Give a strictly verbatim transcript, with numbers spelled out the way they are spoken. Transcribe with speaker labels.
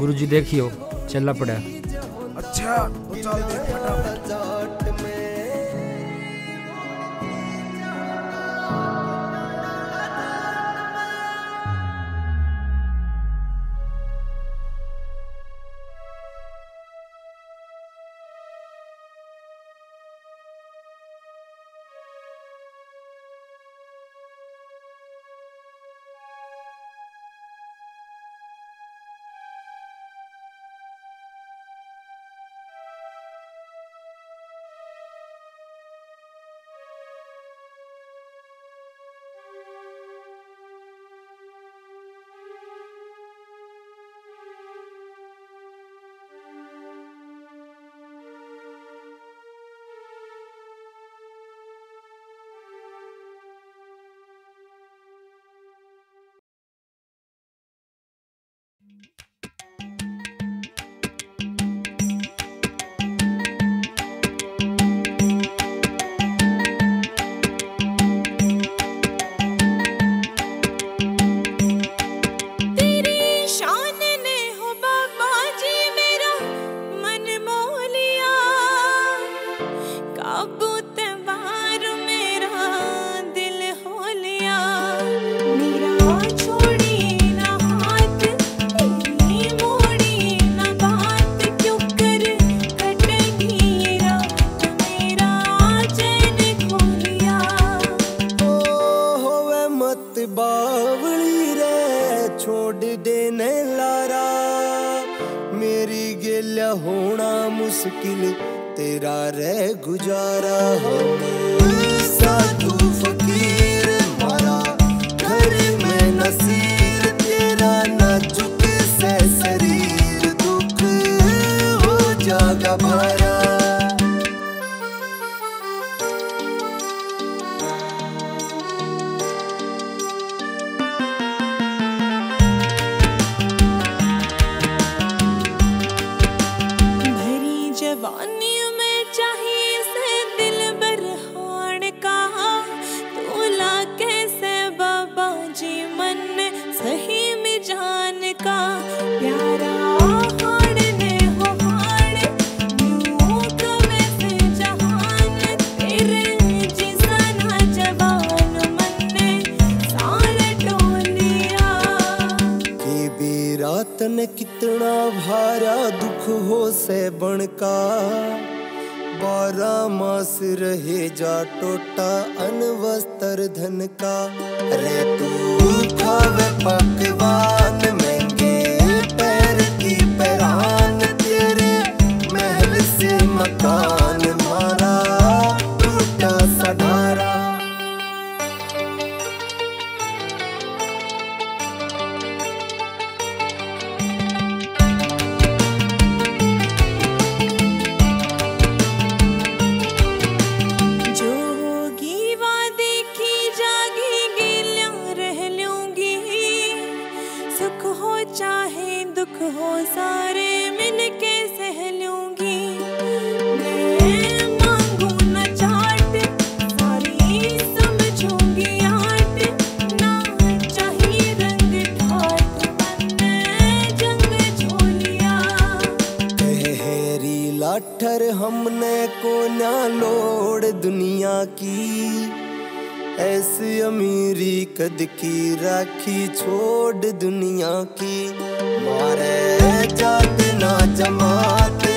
Speaker 1: गुरुजी देखियो चलना पड़ा।
Speaker 2: अच्छा तो चल देख फटाफट। बावली रे छोड़ देने लारा, मेरी गेल्या होना मुश्किल तेरा रे गुजारा। साधु फकीर मारा घर में नसीर तेरा, न झुके से शरीर दुख हो जागा भारा।
Speaker 3: जवानी में चाहिए से दिल बरहान का, तोला कैसे बाबा जी मन सही में जान का। प्यारा हाड़ ने हो हाड़ यूं कमे से जहान, तेरे जिसना जवान मन ने सारे टोलिया।
Speaker 2: के बेरात ने कितना भारा दुख हो से बनका, बारह मास रहे जा टोटा अनवस्त्र धन का। रे तू खावे पकवान महंगे पैर की पैरान, तेरे महल से मकान मारा टूटा सधारा।
Speaker 3: चाहे दुख हो सारे मिलके सह लूंगी, मैं मांगू न चाट सारी समझूंगी आट। ना चाहिए रंग ठाट मन जंग झोलिया।
Speaker 2: गहरी लाठर हमने को ना लोड़ दुनिया की, ऐसी अमीरी कद की राखी छोड़ दुनिया की। मारे जात ना जमात